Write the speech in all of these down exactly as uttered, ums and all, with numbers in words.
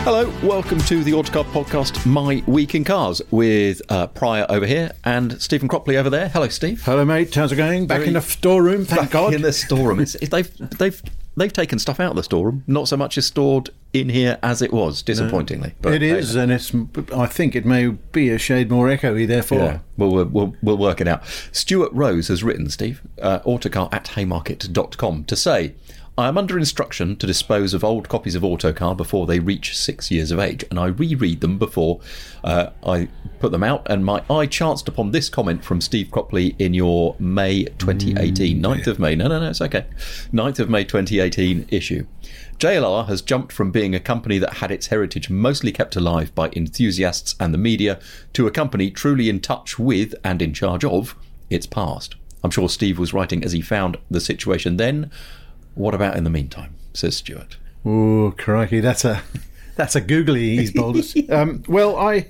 Hello, welcome to the Autocar podcast, My Week in Cars, with uh, Pryor over here and Stephen Cropley over there. Hello, Steve. Hello, mate. How's it going? Back Very, in the storeroom, thank back God. in the storeroom. It's, it, they've they've they've taken stuff out of the storeroom. Not so much is stored in here as it was, disappointingly. No, but it is, and it's. I think it may be a shade more echoey. Therefore, yeah, we'll, we'll we'll work it out. Stuart Rose has written, Steve, uh, autocar at haymarket dot com, to say, I am under instruction to dispose of old copies of Autocar before they reach six years of age, and I reread them before uh, I put them out, and my eye chanced upon this comment from Steve Cropley in your May twenty eighteen, ninth of May, no, no, no, it's okay, ninth of May twenty eighteen issue. J L R has jumped from being a company that had its heritage mostly kept alive by enthusiasts and the media to a company truly in touch with and in charge of its past. I'm sure Steve was writing as he found the situation then. What about in the meantime, says Stuart. Oh, crikey, that's a that's a googly he's bowled us. um, well, I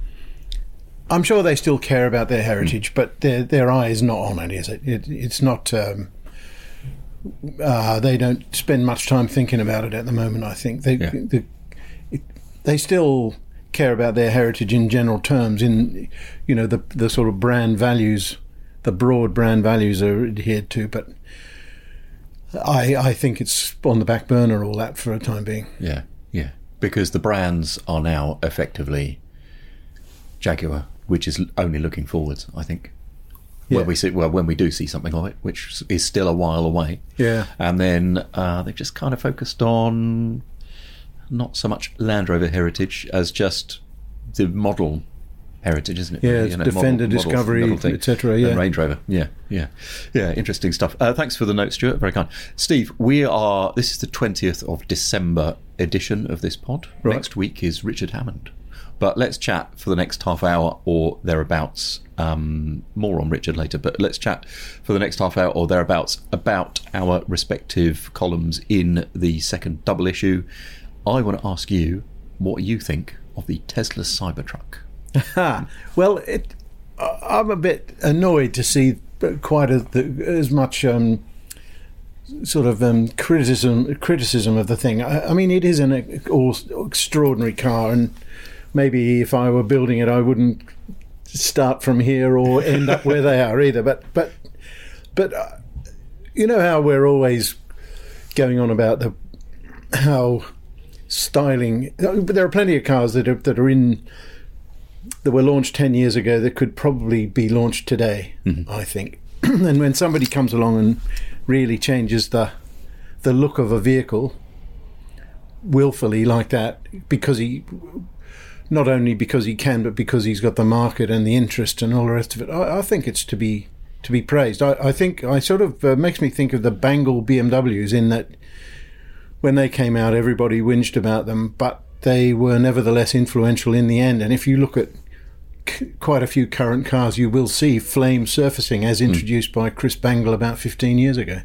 I'm sure they still care about their heritage, mm. but their their eye is not on it, is it? it it's not. Um, uh, they don't spend much time thinking about it at the moment. I think they yeah. the, it, they still care about their heritage in general terms. In you know the the sort of brand values, the broad brand values are adhered to, but. I, I think it's on the back burner, all that, for a time being. Yeah, yeah. Because the brands are now effectively Jaguar, which is only looking forwards, I think. Yeah. When we see, well, when we do see something of it, which is still a while away. Yeah. And then uh, they've just kind of focused on not so much Land Rover heritage as just the model heritage, isn't it? Yeah, you know, Defender, model, Discovery, et cetera. Yeah, and Range Rover. Yeah, yeah, yeah. Interesting stuff. Uh, thanks for the note, Stuart. Very kind. Steve, we are. This is the twentieth of December edition of this pod. Right. Next week is Richard Hammond, but let's chat for the next half hour or thereabouts. Um, more on Richard later, but let's chat for the next half hour or thereabouts about our respective columns in the second double issue. I want to ask you what you think of the Tesla Cybertruck. Well, it, I'm a bit annoyed to see quite a, as much um, sort of um, criticism criticism of the thing. I, I mean, it is an extraordinary car, and maybe if I were building it, I wouldn't start from here or end up where they are either. But but but uh, you know how we're always going on about the how styling. There are plenty of cars that are that are in. that were launched ten years ago that could probably be launched today, mm-hmm. I think. And when somebody comes along and really changes the the look of a vehicle willfully like that, because he, not only because he can, but because he's got the market and the interest and all the rest of it, I, I think it's to be to be praised. I, I think I sort of uh, makes me think of the Bangle B M Ws, in that when they came out, everybody whinged about them, but they were nevertheless influential in the end. And if you look at c- quite a few current cars, you will see flame surfacing as introduced mm. by Chris Bangle about fifteen years ago.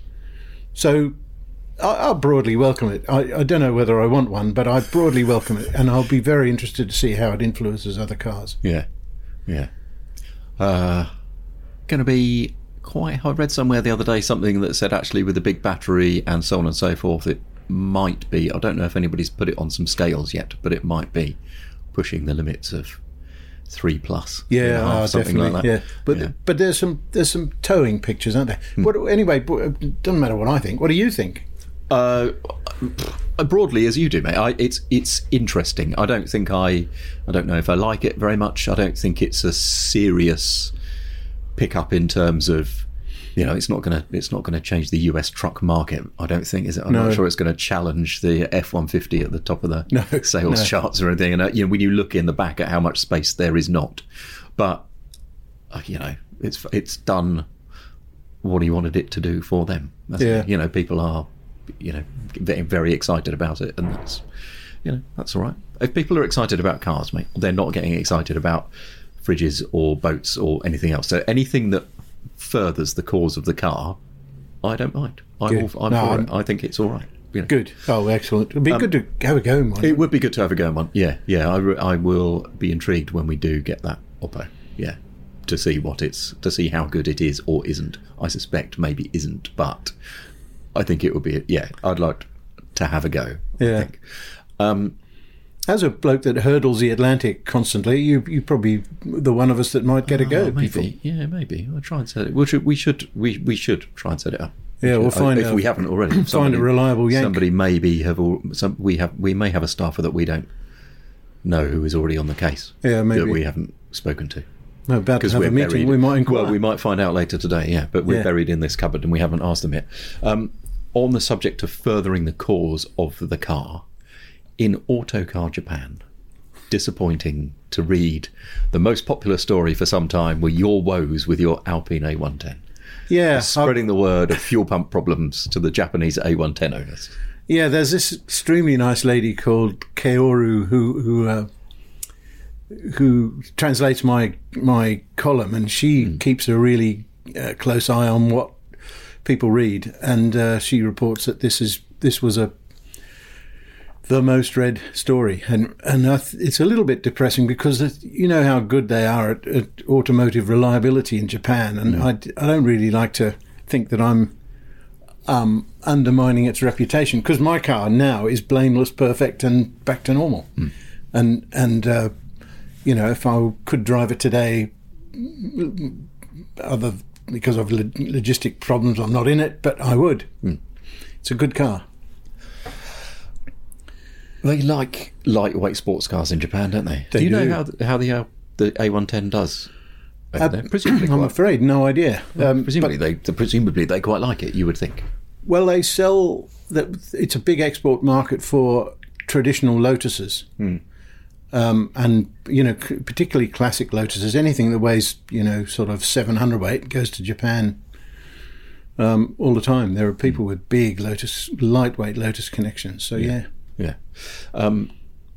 So I, I'll broadly welcome it. I, I don't know whether I want one, but I broadly welcome it, and I'll be very interested to see how it influences other cars. Yeah, yeah. Uh, going to be quite... I read somewhere the other day something that said actually with the big battery and so on and so forth, it might be, I don't know if anybody's put it on some scales yet, but it might be pushing the limits of three plus. Yeah, half, uh, something definitely. Like that. Yeah, but yeah. but there's some there's some towing pictures, aren't there? Hmm. What anyway? It doesn't matter what I think. What do you think? Uh, broadly, as you do, mate. I, it's it's interesting. I don't think I I don't know if I like it very much. I don't think it's a serious pickup in terms of. You know, it's not going to it's not going to change the U S truck market. I don't think, is it? I'm no. not sure it's going to challenge the F one fifty at the top of the no, sales no. charts or anything. And uh, you know, when you look in the back at how much space there is not, but uh, you know, it's it's done what he wanted it to do for them. That's yeah. it. You know, people are, you know, very, very excited about it, and that's, you know, that's all right. If people are excited about cars, mate, they're not getting excited about fridges or boats or anything else. So anything that furthers the cause of the car, I don't mind. I'm, all, I'm no, for I'm, it. I think it's all right. You know. Good. Oh, excellent. It'd be um, good to have a go, man. It would be good to have a go, man. Yeah, yeah. I, re- I will be intrigued when we do get that Oppo. Yeah, to see what it's to see how good it is or isn't. I suspect maybe isn't, but I think it would be. Yeah, I'd like to have a go. Yeah. I think. Um, As a bloke that hurdles the Atlantic constantly, you you probably the one of us that might get a go. Oh, maybe, before. yeah, maybe. I'll try and set it. We should, we should, we, we should try and set it up. Yeah, we'll find if a, we haven't already. Find somebody, a reliable yank. Somebody maybe have all, some. We have. We may have a staffer that we don't know who is already on the case. Yeah, maybe that we haven't spoken to. No, about to have a meeting. Buried, we might inquire. Well, we might find out later today. Yeah, but we're yeah. buried in this cupboard and we haven't asked them yet. Um, on the subject of furthering the cause of the car, in Autocar Japan, disappointing to read. The most popular story for some time were your woes with your Alpine A one ten. Yeah, spreading I've, the word of fuel pump problems to the Japanese A one ten owners. Yeah, there's this extremely nice lady called Kaoru who who uh, who translates my my column, and she mm. keeps a really uh, close eye on what people read, and uh, she reports that this is this was a the most read story, and and I th- it's a little bit depressing because it, you know how good they are at, at automotive reliability in Japan, and mm. I, I don't really like to think that I'm um, undermining its reputation, because my car now is blameless, perfect, and back to normal, mm. and and uh, you know, if I could drive it today, other because of lo- logistic problems, I'm not in it, but I would. Mm. It's a good car. They like lightweight sports cars in Japan, don't they? they do you do. know how the, how the uh, the A one ten does? Uh, presumably, I'm afraid, no idea. Well, um, presumably, they presumably they quite like it. You would think. Well, they sell that. It's a big export market for traditional Lotuses, mm. um, and you know, c- particularly classic Lotuses. Anything that weighs, you know, sort of seven hundred weight goes to Japan um, all the time. There are people mm. with big Lotus, lightweight Lotus connections. So yeah. yeah. Yeah. Um,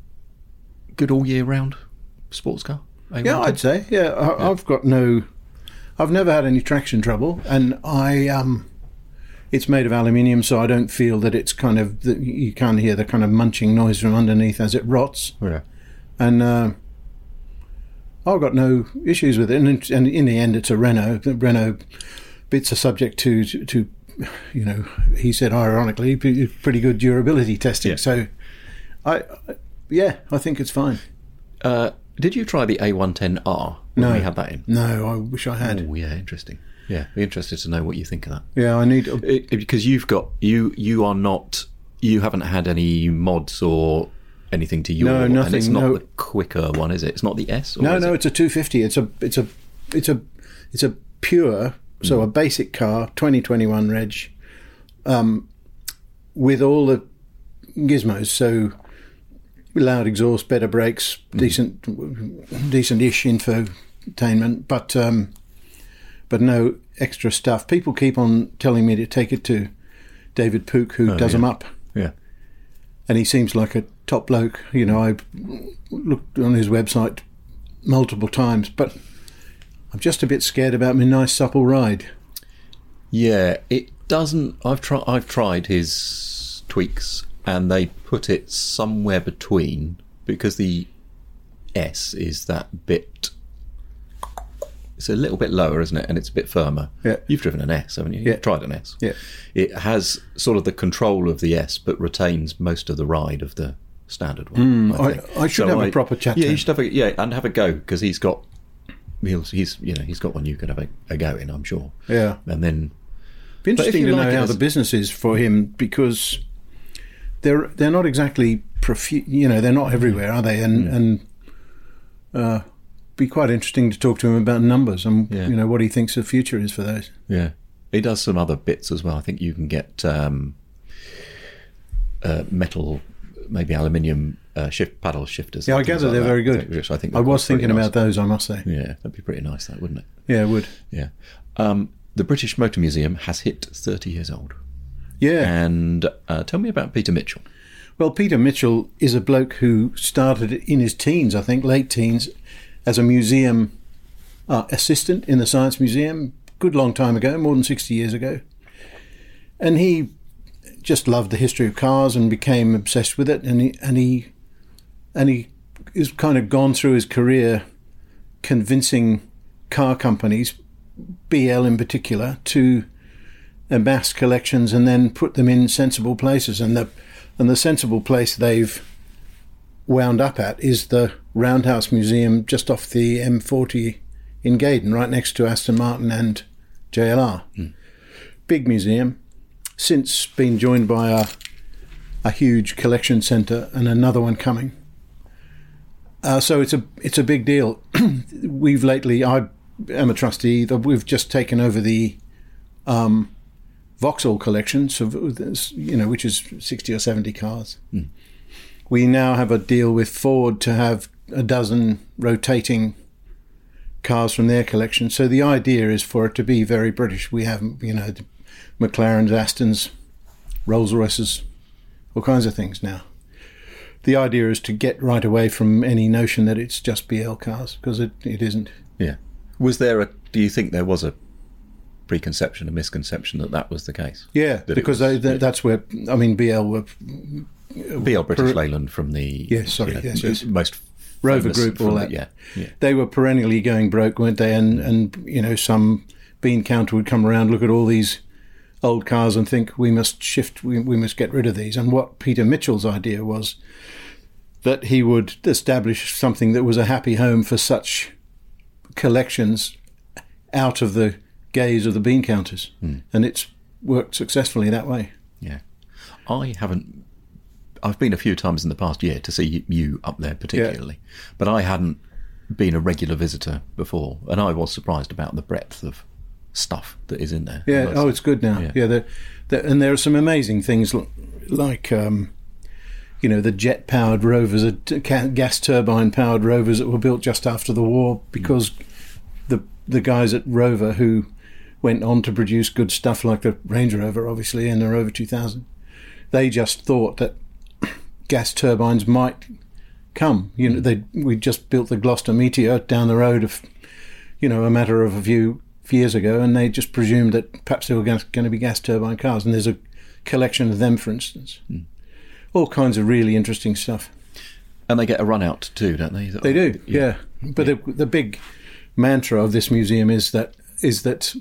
good all year round sports car? A one ten? Yeah, I'd say. Yeah, I, yeah, I've got no... I've never had any traction trouble, and I... Um, it's made of aluminium, so I don't feel that it's kind of... The, you can't hear the kind of munching noise from underneath as it rots. Yeah. And uh, I've got no issues with it. And, and in the end, it's a Renault. The Renault bits are subject to... to, to you know, he said ironically, pretty good durability testing. Yeah. So, I, yeah, I think it's fine. Uh, did you try the A one ten R when no, we had that in? No, I wish I had. Oh, yeah, interesting. Yeah, be interested to know what you think of that. Yeah, I need it, because you've got you you are not you haven't had any mods or anything to your no nothing. And it's not no. the quicker one, is it? It's not the S. Or no, is no, it? It's a two fifty. It's a it's a it's a it's a pure. So mm. a basic car, twenty twenty-one reg, um, with all the gizmos. So loud exhaust, better brakes, mm. decent, decent-ish infotainment, but um, but no extra stuff. People keep on telling me to take it to David Pook, who oh, does yeah. them up. Yeah, and he seems like a top bloke. You know, I looked on his website multiple times, but I'm just a bit scared about my nice supple ride. Yeah, it doesn't. I've tried. I've tried his tweaks, and they put it somewhere between, because the S is that bit. It's a little bit lower, isn't it? And it's a bit firmer. Yeah. You've driven an S, haven't you? Yeah. You've tried an S. Yeah. It has sort of the control of the S, but retains most of the ride of the standard one. Mm, I, I, think. I should so have I, a proper chat. Yeah, to you should have a yeah, and have a go, because he's got. He's, he's you know he's got one you could have a, a go in, I'm sure. Yeah. And then be interesting to like know how as, the business is for him, because they're they're not exactly profu- you know they're not everywhere, are they? And mm. and uh, be quite interesting to talk to him about numbers and yeah. you know what he thinks the future is for those. Yeah, he does some other bits as well. I think you can get um, uh, metal, maybe aluminium. Uh, shift paddle shifters. Yeah, I gather like they're that, very good. Which I think I was thinking nice. about those, I must say. Yeah, that'd be pretty nice, that wouldn't it? Yeah, it would. Yeah. Um, the British Motor Museum has hit thirty years old. Yeah. And uh, tell me about Peter Mitchell. Well, Peter Mitchell is a bloke who started in his teens, I think, late teens, as a museum uh, assistant in the Science Museum. Good long time ago, more than sixty years ago. And he just loved the history of cars and became obsessed with it. And he and he and he has kind of gone through his career convincing car companies, B L in particular, to amass collections and then put them in sensible places. And the and the sensible place they've wound up at is the Roundhouse Museum just off the M forty in Gaydon, right next to Aston Martin and J L R. Mm. Big museum, since been joined by a, a huge collection centre and another one coming. Uh, so it's a it's a big deal. We've lately, I am a trustee, we've just taken over the um, Vauxhall collection, so, you know, which is sixty or seventy cars. Mm. We now have a deal with Ford to have a dozen rotating cars from their collection. So the idea is for it to be very British. We have, you know, McLarens, Astons, Rolls Royces, all kinds of things now. The idea is to get right away from any notion that it's just B L cars, because it, it isn't. Yeah. Was there a, do you think there was a preconception, a misconception that that was the case? Yeah, because was, they, that's where, I mean, B L were... B L British per, Leyland from the... Yes, sorry, you know, yes, yes. most... Rover Group, all that. The, yeah, yeah. They were perennially going broke, weren't they? And, and, you know, some bean counter would come around, look at all these old cars and think, we must shift, we, we must get rid of these. And what Peter Mitchell's idea was that he would establish something that was a happy home for such collections out of the gaze of the bean counters. Mm. And it's worked successfully that way. Yeah. I haven't... I've been a few times in the past year to see you up there particularly, yeah. But I hadn't been a regular visitor before, and I was surprised about the breadth of stuff that is in there. Yeah, oh, it's good now. Yeah, yeah they're, they're, and there are some amazing things like, um, you know, the jet-powered rovers, gas turbine-powered rovers that were built just after the war because mm. the the guys at Rover who went on to produce good stuff like the Range Rover, obviously, and the Rover two thousand, they just thought that gas turbines might come. You know, they we just built the Gloucester Meteor down the road, of, you know, a matter of a few years ago, and they just presumed that perhaps there were going to be gas turbine cars. And there's a collection of them, for instance. Mm. All kinds of really interesting stuff. And they get a run out too, don't they? They do, yeah. yeah. But yeah. The, the big mantra of this museum is that is that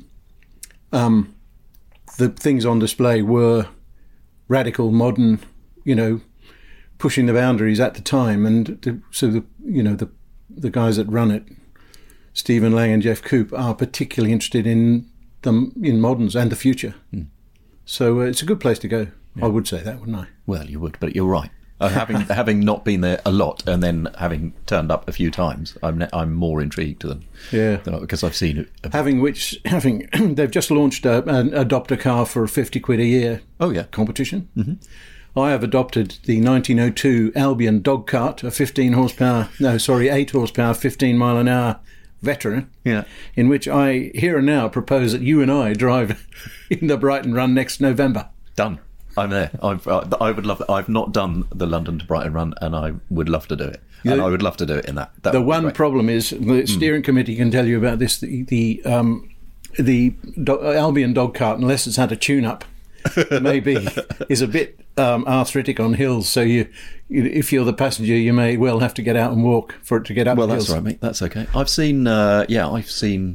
um, the things on display were radical, modern, you know, pushing the boundaries at the time, and the, so the you know the the guys that run it, Stephen Lang and Jeff Coop, are particularly interested in them in moderns and the future. Mm. So uh, it's a good place to go. Yeah. I would say that, wouldn't I? Well, you would, but you're right. Uh, having having not been there a lot and then having turned up a few times, I'm ne- I'm more intrigued than yeah than, because I've seen it. Having which having they've just launched a, an adopt a car for fifty quid a year. Oh yeah, competition. Mm-hmm. I have adopted the nineteen oh two Albion dog cart, a fifteen horsepower, no, sorry, eight horsepower, fifteen mile an hour veteran, yeah. in which I, here and now, propose that you and I drive in the Brighton Run next November. Done. I'm there. I've, uh, I would love. I've not done the London to Brighton Run, and I would love to do it. The, and I would love to do it in that. that the one problem is the steering mm. committee can tell you about this. The the, um, the do- Albion dog cart, unless it's had a tune-up, maybe is a bit um, arthritic on hills. So you, you, if you're the passenger, you may well have to get out and walk for it to get up. Well, the that's hills. right, mate. That's okay. I've seen. Uh, yeah, I've seen.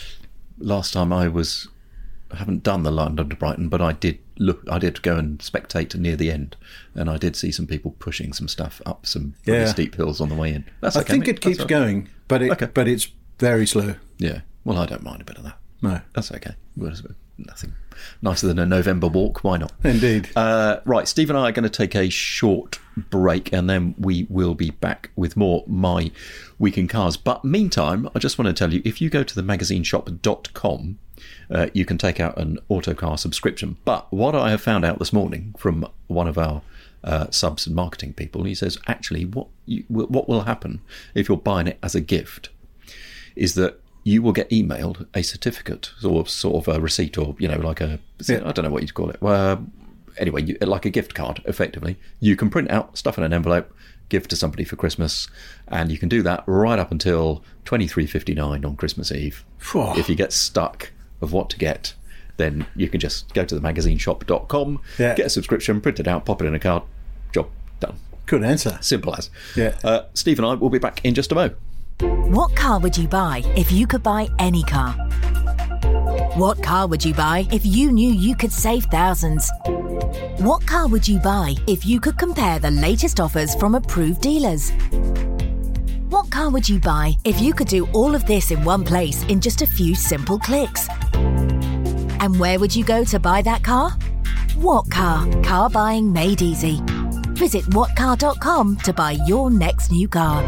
Last time I was. I haven't done the London to Brighton, but I did look. I did go and spectate near the end, and I did see some people pushing some stuff up some pretty yeah. steep hills on the way in. That's I okay, think mate. it keeps right. going, but it, okay. but it's very slow. Yeah. Well, I don't mind a bit of that. No, that's okay. Well, nothing nicer than a November walk. Why not? Indeed. Uh, right, Steve and I are going to take a short break, and then we will be back with more My Week in Cars. But meantime, I just want to tell you, if you go to the magazine shop dot com, uh, you can take out an Autocar subscription. But what I have found out this morning from one of our uh, subs and marketing people, he says, actually, what you, what will happen if you're buying it as a gift is that you will get emailed a certificate or sort of a receipt, or, you know, like a, yeah. I don't know what you'd call it. Uh, anyway, you, like a gift card, effectively. You can print out, stuff in an envelope, give to somebody for Christmas, and you can do that right up until twenty-three fifty-nine on Christmas Eve. Oh. If you get stuck of what to get, then you can just go to the magazine shop dot com, yeah. get a subscription, print it out, pop it in a card, job done. Good answer. Simple as. Yeah. Uh, Steve and I will be back in just a mo. What car would you buy if you could buy any car? What car would you buy if you knew you could save thousands? What car would you buy if you could compare the latest offers from approved dealers? What car would you buy if you could do all of this in one place in just a few simple clicks? And where would you go to buy that car? What Car? Car buying made easy. Visit what car dot com to buy your next new car.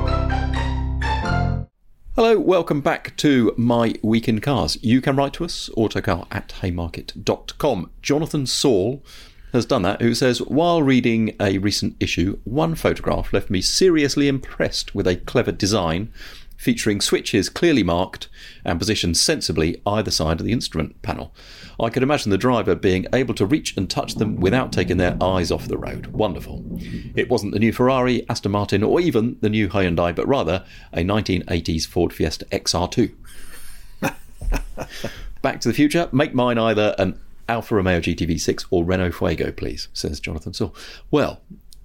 Hello, welcome back to My Week in Cars. You can write to us, autocar at haymarket dot com. Jonathan Saul has done that, who says, while reading a recent issue, one photograph left me seriously impressed with a clever design featuring switches clearly marked and positioned sensibly either side of the instrument panel. I could imagine the driver being able to reach and touch them without taking their eyes off the road. Wonderful. It wasn't the new Ferrari, Aston Martin, or even the new Hyundai, but rather a nineteen eighties Ford Fiesta X R two. Back to the Future. Make mine either an Alfa Romeo G T V six or Renault Fuego, please, says Jonathan Saul. Well,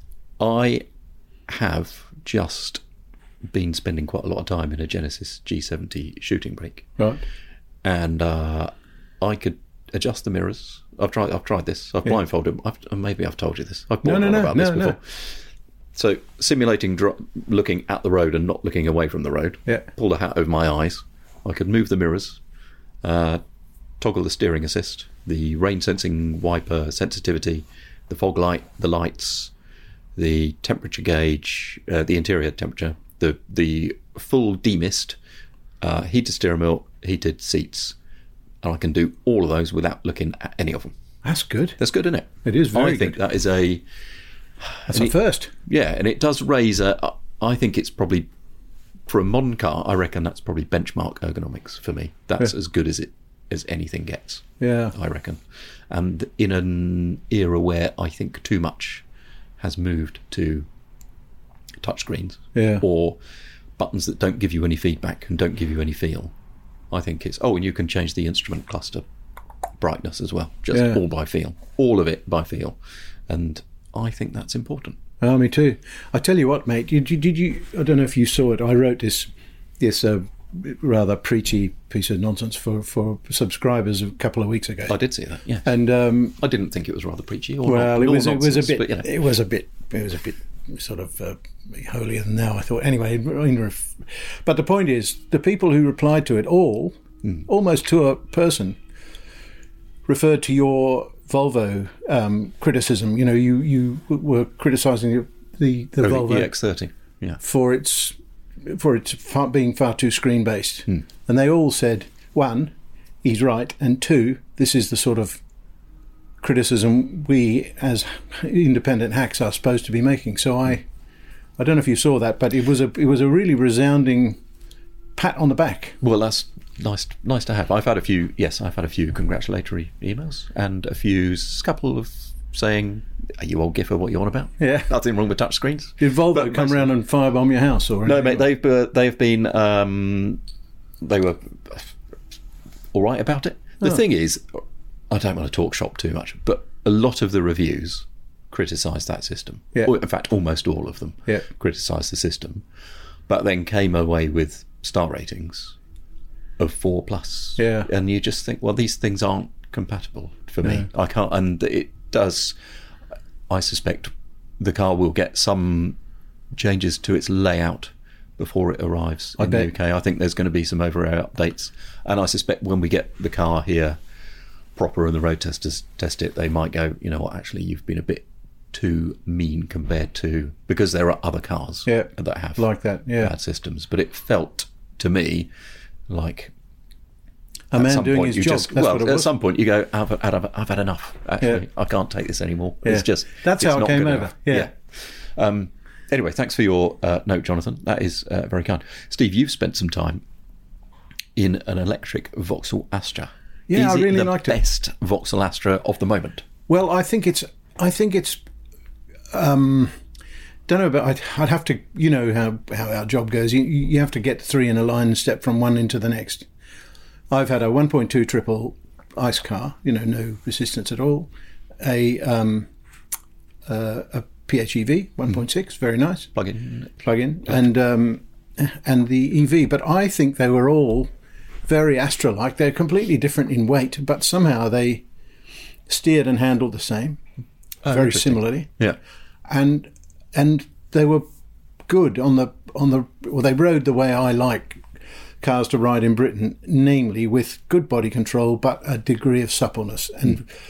I have just been spending quite a lot of time in a Genesis G seventy shooting brake. Right. And uh, I could adjust the mirrors. I've tried I've tried this. I've Yeah. blindfolded. I've, maybe I've told you this. I've No, bought no, no, about no, this before. no. So, simulating dro- looking at the road and not looking away from the road. Yeah. Pulled a hat over my eyes. I could move the mirrors, uh, toggle the steering assist, the rain sensing wiper sensitivity, the fog light, the lights, the temperature gauge, uh, the interior temperature, the the full demist, uh, heated steering wheel, heated seats, and I can do all of those without looking at any of them. That's good. That's good, isn't it? It is very I think good. that is a That's and a it- first. yeah, and it does raise a. I think it's probably for a modern car. I reckon that's probably benchmark ergonomics for me. That's Yeah. as good as it as anything gets. Yeah. I reckon, and in an era where I think too much has moved to touchscreens Yeah. or buttons that don't give you any feedback and don't give you any feel. I think it's oh, and you can change the instrument cluster brightness as well, just Yeah. all by feel, all of it by feel, and I think that's important. Oh, me too. I tell you what, mate. Did you, did you? I don't know if you saw it. I wrote this this uh, rather preachy piece of nonsense for, for subscribers a couple of weeks ago. I did see that. Yeah, And um, I didn't think it was rather preachy. Or well, not, it nor was it was a nonsense, bit but, you know. it was a bit it was a bit sort of uh, holier than thou. I thought anyway. in ref- But the point is, the people who replied to it all, Hmm. almost to a person, referred to your Volvo um, criticism. You know, you you were criticising the the Oh, Volvo the E X thirty. Yeah, for its for its far, being far too screen based, Hmm. and they all said, one, he's right, and two, this is the sort of criticism we as independent hacks are supposed to be making. So I, I don't know if you saw that, but it was a it was a really resounding pat on the back. well, that's nice. Nice to have. I've had a few. Yes, I've had a few congratulatory emails and a few s- couple of saying, "Are you old Giffer? What you on about?" Yeah. Nothing wrong with touchscreens. Did Volvo But come most- round and firebomb your house or No, anything? mate. They've uh, they've been um, they were all right about it. The Oh. thing is, I don't want to talk shop too much, but a lot of the reviews criticise that system. Yeah. Or, in fact, almost all of them Yeah. criticise the system, but then came away with star ratings of four plus. Yeah. And you just think, well, these things aren't compatible for me. No. I can't, and it does. I suspect the car will get some changes to its layout before it arrives I in the bet. U K. I think there's going to be some over-air updates, and I suspect when we get the car here proper and the road testers test it, they might go, you know what, actually you've been a bit too mean compared to, because there are other cars Yeah. that have Like that, yeah. bad systems. But it felt to me like A at man some doing point his you job. just That's well what it at was. some point you go, I've, I've, I've had enough. Actually, Yeah. I can't take this anymore. Yeah. It's just That's it's how it not came good over. enough. Yeah. Um, anyway, thanks for your uh, note, Jonathan. That is uh, very kind. Steve, you've spent some time in an electric Vauxhall Astra. Yeah, is I it really the liked it. best Vauxhall Astra of the moment? Well, I think it's. I think it's. Um, don't know, but I'd, I'd have to. You know how how our job goes. You you have to get three in a line and step from one into the next. I've had a one point two triple ice car. You know, no resistance at all. A um, uh, a PHEV one point six, very nice. Plug-in. Plug-in, and um, and the E V. But I think they were all very Astra-like. They're completely different in weight, but somehow they steered and handled the same. Oh, very interesting. similarly, Yeah. and and they were good on the on the well, they rode the way I like cars to ride in Britain, namely with good body control but a degree of suppleness. And mm.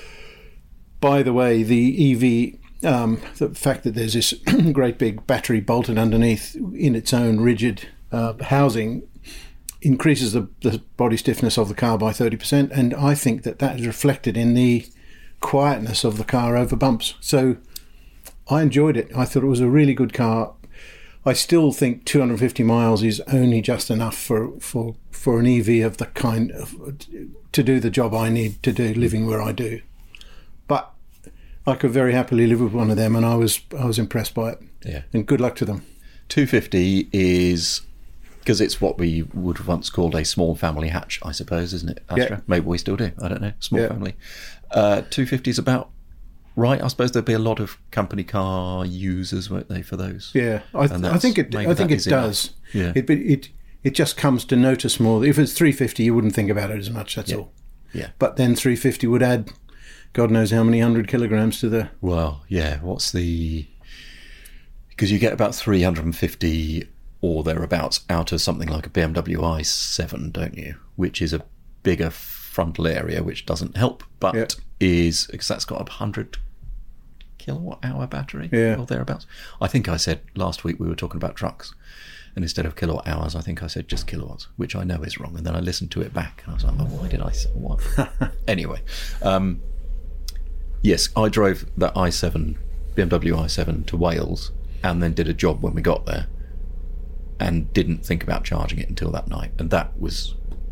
by the way, the E V, um, the fact that there's this great big battery bolted underneath in its own rigid uh, housing increases the, the body stiffness of the car by thirty percent, and I think that that is reflected in the quietness of the car over bumps. So I enjoyed it. I thought it was a really good car. I still think two hundred fifty miles is only just enough for, for, for an E V of the kind of to do the job I need to do, living where I do. But I could very happily live with one of them, and I was I was impressed by it. Yeah. And good luck to them. two fifty is, because it's what we would have once called a small family hatch, I suppose, isn't it, Astra? Yeah. Maybe we still do. I don't know. Small Yeah. family. Uh, two fifty is about right. I suppose there'd be a lot of company car users, won't they, for those? Yeah, I, th- And I that's- think it. maybe I think that it is enough. does. Yeah. It, but it it just comes to notice more. If it's three fifty, you wouldn't think about it as much. That's Yeah. all. Yeah. But then three fifty would add, God knows how many hundred kilograms to the. Well, yeah. What's the? Because you get about three hundred fifty or thereabouts out of something like a B M W i seven, don't you? Which is a bigger frontal area, which doesn't help, but Yeah. is because that's got a hundred kilowatt hour battery Yeah. or thereabouts. I think I said last week we were talking about trucks, and instead of kilowatt hours, I think I said just kilowatts, which I know is wrong. And then I listened to it back, and I was like, oh, why did I say what? Anyway, um, yes, I drove that i seven, B M W i seven to Wales, and then did a job when we got there, and didn't think about charging it until that night, and that was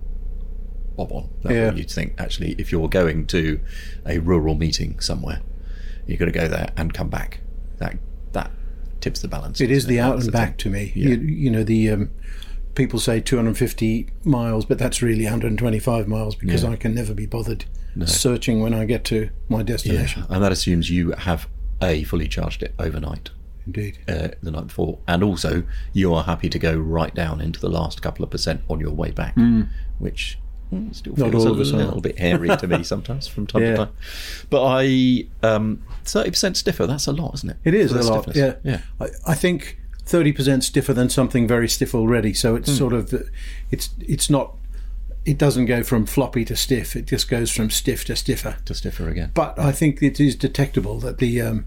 bob on. That's Yeah. what you'd think, actually, if you're going to a rural meeting somewhere, you've got to go there and come back. That that tips the balance. It is doesn't the out That's and the back thing. to me. Yeah. You, you know the um, people say two hundred fifty miles, but that's really one hundred twenty-five miles because Yeah. I can never be bothered No. searching when I get to my destination. Yeah, and that assumes you have a fully charged it overnight. Indeed. Uh, the night before, and also you are happy to go right down into the last couple of percent on your way back, mm. which mm, still Not feels all a of us are. little bit hairy to me sometimes from time Yeah. to time. But I um, thirty percent stiffer. That's a lot, isn't it? It is For a the lot. stiffness. Yeah. yeah. I, I think thirty percent stiffer than something very stiff already. So it's Hmm. sort of it's it's not. It doesn't go from floppy to stiff. It just goes from stiff to stiffer. To stiffer again. But I think it is detectable that the um,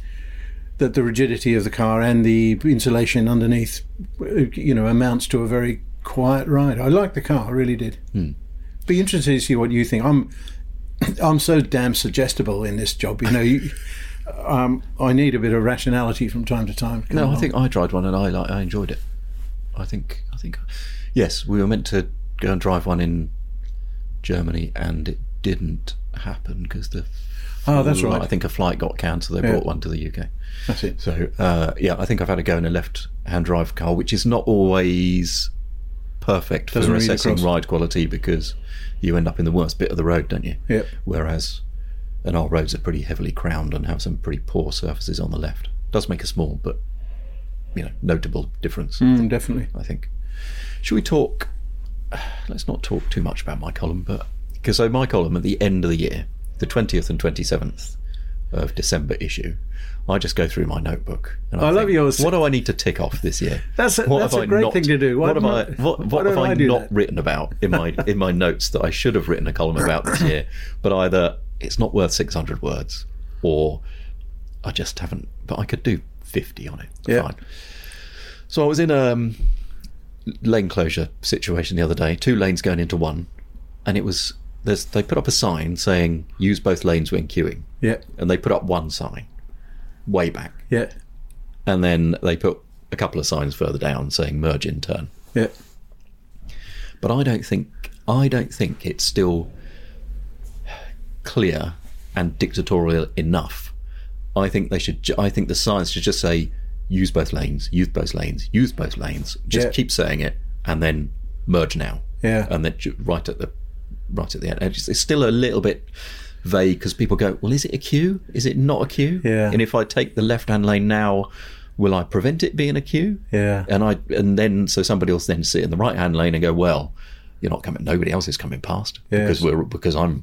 that the rigidity of the car and the insulation underneath, you know, amounts to a very quiet ride. I like the car, I really did. Hmm. Be interested to see what you think. I'm I'm so damn suggestible in this job. You know, you, um, I need a bit of rationality from time to time. to come No, I along. think I tried one and I like I enjoyed it. I think I think yes, we were meant to go and drive one in Germany, and it didn't happen because the Oh, that's right. I think a flight got cancelled. They Yeah. brought one to the U K. That's it. So uh, yeah, I think I've had to go in a left-hand drive car, which is not always perfect for Doesn't read assessing across. ride quality because you end up in the worst bit of the road, don't you? Yeah. Whereas, and our roads are pretty heavily crowned and have some pretty poor surfaces on the left. Does make a small but you know notable difference. Mm, definitely. I think. Should we talk? Let's not talk too much about my column, but because so my column at the end of the year, the twentieth and twenty-seventh of December issue, I just go through my notebook. And I love think, yours. What do I need to tick off this year? That's a- What that's have a I great not- thing to do. Why What have don't I? I- What, why what have don't I, I do not that? written about in my in my notes that I should have written a column about this year? But either it's not worth six hundred words, or I just haven't. But I could do fifty on it. Yeah. Fine. So I was in a um, lane closure situation the other day. Two lanes going into one, and it was there's they put up a sign saying use both lanes when queuing, Yeah. and they put up one sign way back, Yeah. and then they put a couple of signs further down saying merge in turn. Yeah. But I don't think I don't think it's still clear and dictatorial enough. I think they should. ju- I think the signs should just say use both lanes, use both lanes, use both lanes. Just Yeah. keep saying it, and then merge now. Yeah. And then ju- right at the right at the end. And It's, it's still a little bit vague because people go, well, is it a queue? Is it not a queue? Yeah. And if I take the left-hand lane now, will I prevent it being a queue? Yeah. And I and then so somebody else then sit in the right-hand lane and go, well, you're not coming. Nobody else is coming past Yes. because we're because I'm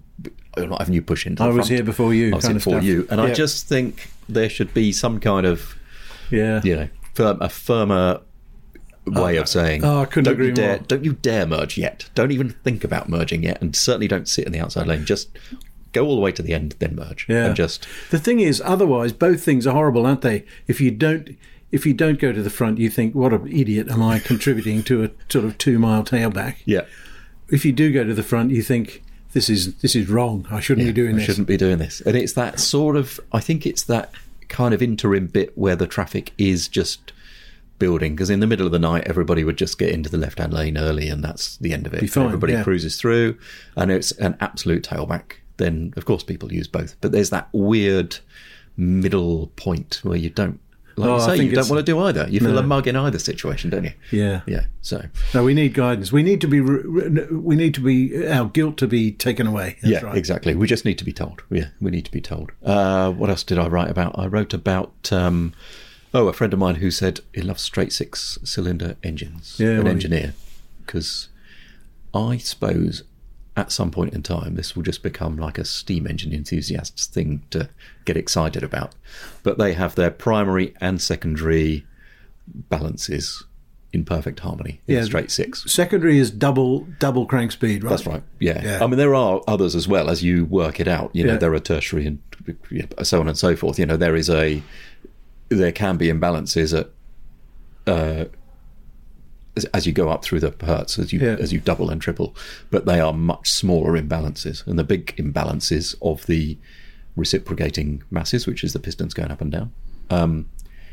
I'm not having you push into the I was front. here before you. I was kind here of before stuff. you. And Yeah. I just think there should be some kind of, Yeah. you know, firm, a firmer way of saying, oh, I couldn't don't agree you dare, more. don't you dare merge yet. Don't even think about merging yet, and certainly don't sit in the outside lane. Just go all the way to the end, then merge. Yeah. And just The thing is, otherwise, both things are horrible, aren't they? If you don't, if you don't go to the front, you think, "What an idiot am I contributing to a sort of two-mile tailback?" yeah. If you do go to the front, you think, "This is this is wrong. I shouldn't be doing I this." shouldn't be doing this. And it's that sort of, I think it's that kind of interim bit where the traffic is just building, because in the middle of the night everybody would just get into the left-hand lane early and that's the end of it. Be fine, everybody yeah. cruises through and it's an absolute tailback. Then of course people use both, but there's that weird middle point where you don't, like Oh, you I say, think you don't it's- want to do either. You feel No. a mug in either situation, don't you? Yeah. Yeah. So No, we need guidance. We need to be. re- re- We need to be our guilt to be taken away. That's yeah, right. exactly. We just need to be told. Yeah, we need to be told. Uh, what else did I write about? I wrote about um, oh, a friend of mine who said he loves straight six cylinder engines. Yeah, an well, engineer, because I suppose at some point in time this will just become like a steam engine enthusiast's thing to get excited about. But they have their primary and secondary balances in perfect harmony in Yeah, straight six. Secondary is double double crank speed, right? That's right. Yeah. Yeah. I mean, there are others as well as you work it out. You know, Yeah. there are tertiary and so on and so forth. You know, there is a, there can be imbalances at, uh, as, as you go up through the hertz, as you Yeah. as you double and triple, but they are much smaller imbalances. And the big imbalances of the reciprocating masses, which is the pistons going up and down. Um,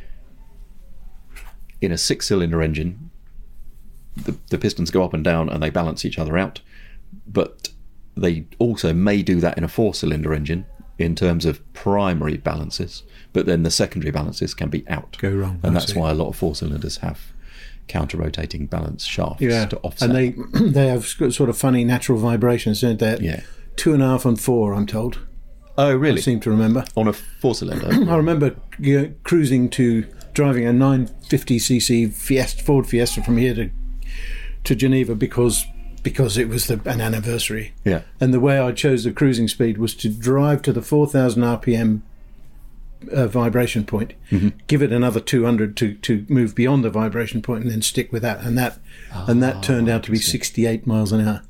in a six-cylinder engine, the, the pistons go up and down and they balance each other out, but they also may do that in a four-cylinder engine in terms of primary balances, but then the secondary balances can be out. Go wrong, And I that's see. why a lot of four-cylinders have counter-rotating balance shafts Yeah, to offset. and they they have sort of funny natural vibrations, don't they? Yeah. Two and a half and four, I'm told. Oh, really? I seem to remember. On a four-cylinder? I remember you know, cruising to driving a nine fifty c c Fiesta, Ford Fiesta from here to to Geneva because because it was the, an anniversary. Yeah. And the way I chose the cruising speed was to drive to the four thousand R P M uh, vibration point, Mm-hmm. give it another two hundred to, to move beyond the vibration point, and then stick with that. And that and that turned out to be sixty-eight miles an hour.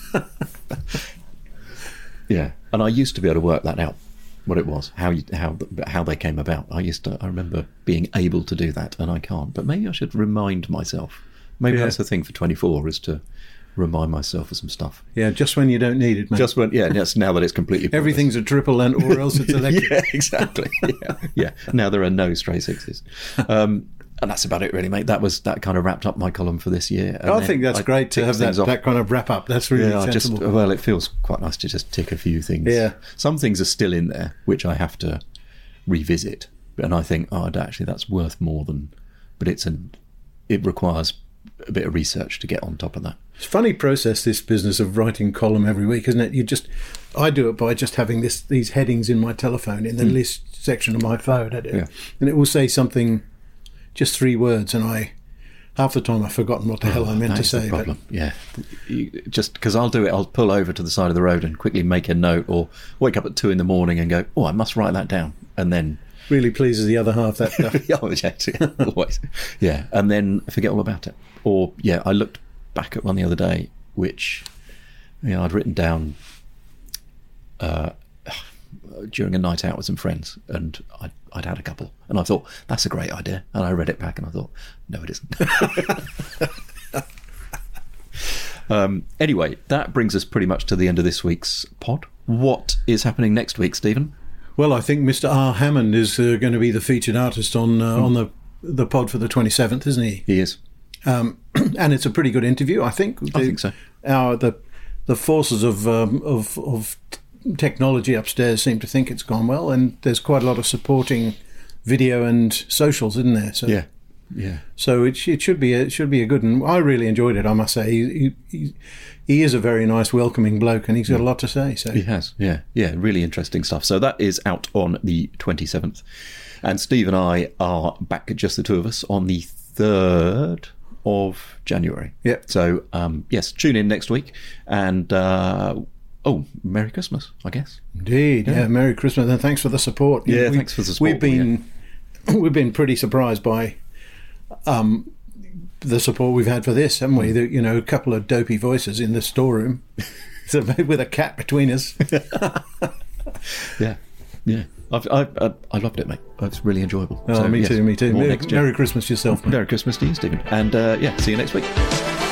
Yeah, and I used to be able to work that out, what it was, how you, how how they came about. I used to, I remember being able to do that, and I can't. But maybe I should remind myself. Maybe Yeah. that's the thing for twenty-four, is to remind myself of some stuff. Yeah, just when you don't need it, man. Just when, yeah, that's now that it's completely pointless. Everything's a triple and or else it's electric. Yeah, exactly. Yeah, yeah. Now there are no straight sixes. Um, and that's about it, really, mate. That was that kind of wrapped up my column for this year. And I then think that's I great to ticked have that, things off. that kind of wrap up. That's really Yeah, I just sensible. well, it feels quite nice to just tick a few things. Yeah. Some things are still in there which I have to revisit, and I think, oh, actually, that's worth more than. But it's an. It requires a bit of research to get on top of that. It's a funny process, this business of writing column every week, isn't it? You just, I do it by just having this these headings in my telephone in the list section of my phone. I do, Yeah. and it will say something, just three words, and I half the time I've forgotten what the hell I meant That to is the say. But problem. Yeah, you, just because I'll do it, I'll pull over to the side of the road and quickly make a note, or wake up at two in the morning and go, oh, I must write that down, and then. really pleases the other half that stuff. Oh, yes, yeah, always. Yeah, and then forget all about it. Or, yeah, I looked back at one the other day, which, you know, I'd written down uh, during a night out with some friends, and I'd, I'd had a couple, and I thought, that's a great idea. And I read it back, and I thought, no, it isn't. um, anyway, that brings us pretty much to the end of this week's pod. What is happening next week, Stephen? Well, I think Mister R. Hammond is uh, going to be the featured artist on uh, on the the pod for the twenty-seventh, isn't he? He is. Um, and it's a pretty good interview, I think. I think so. Our the the forces of um, of of t- technology upstairs seem to think it's gone well, and there's quite a lot of supporting video and socials, isn't there? So, Yeah, yeah. So it, sh- it should be a, it should be a good one. I really enjoyed it, I must say. He, he, he, he is a very nice, welcoming bloke, and he's got a lot to say. So He has, yeah, yeah, really interesting stuff. So that is out on the twenty-seventh. And Steve and I are back, just the two of us, on the third of January. Yep. So, um, yes, tune in next week. And uh, oh, Merry Christmas, I guess. Indeed, yeah. yeah. Merry Christmas, and thanks for the support. Yeah, we, thanks for the support. We've been yeah. we've been pretty surprised by um, the support we've had for this, haven't we? The, you know, a couple of dopey voices in the storeroom, so with a cat between us. yeah, yeah. I've, I, I, I loved it, mate. It's really enjoyable. Oh, so, me yes, too, me too. Merry, Merry Christmas yourself, mate. Merry Christmas to you, Stephen. And uh, yeah, see you next week.